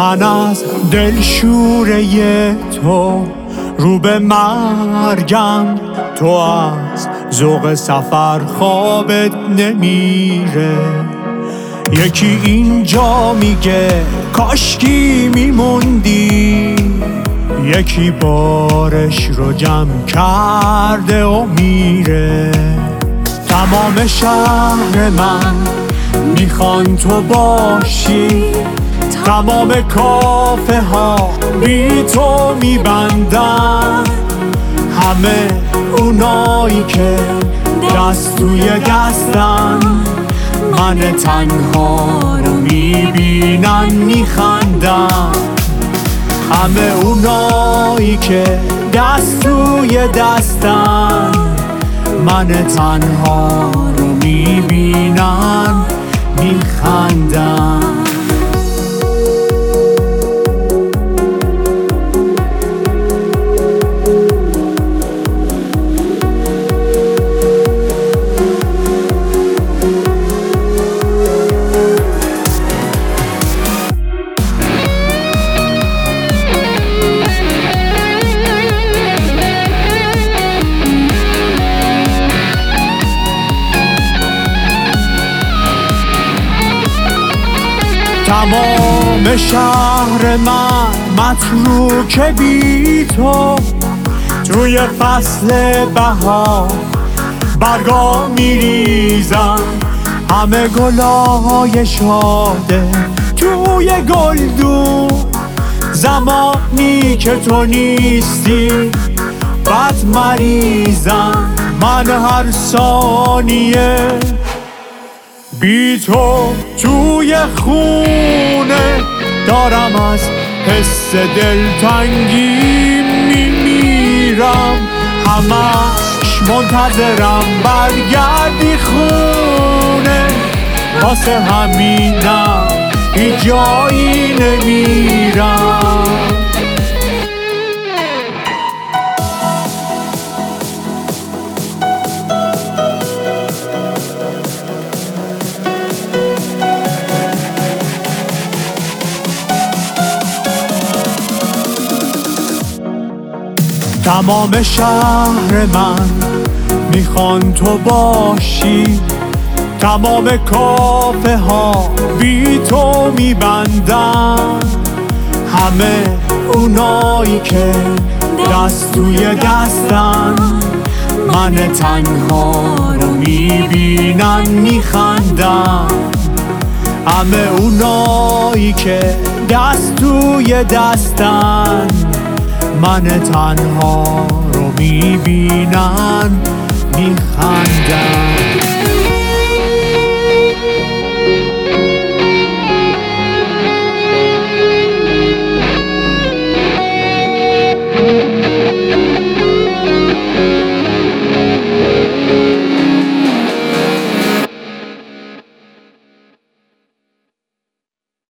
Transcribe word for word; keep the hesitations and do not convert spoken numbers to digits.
من از دلشوره تو رو به مرگم، تو از ذوق سفر خوابت نمیره. یکی اینجا میگه کاشکی میموندی، یکی بارش رو جمع کرده و میره. تمام شهر من میخوان تو باشی، تمام کافه ها بی تو میبندن. همه اونایی که دست توی دستن من تنها رو میبینن میخندن. همه اونایی که دست توی دستن من تنها رو میبینن میخندن. تمام شهر من متروک بی تو، توی فصل بهار برگا میریزن. همه گلای شاده توی گلدون، زمانی که تو نیستی بد مریضن. من هر ثانیه بی تو توی خونه دارم، از حس دلتنگی میمیرم. همش منتظرم برگردی خونه، واسه همینم هیچ جایی نمیرم. تمام شهر من میخوان تو باشی، تمام کافه ها بی تو میبندن. همه اونایی که دست توی دستن من تنها رو میبینن میخندن. همه اونایی که دست توی دستن من تنها رو میبینن میخندن.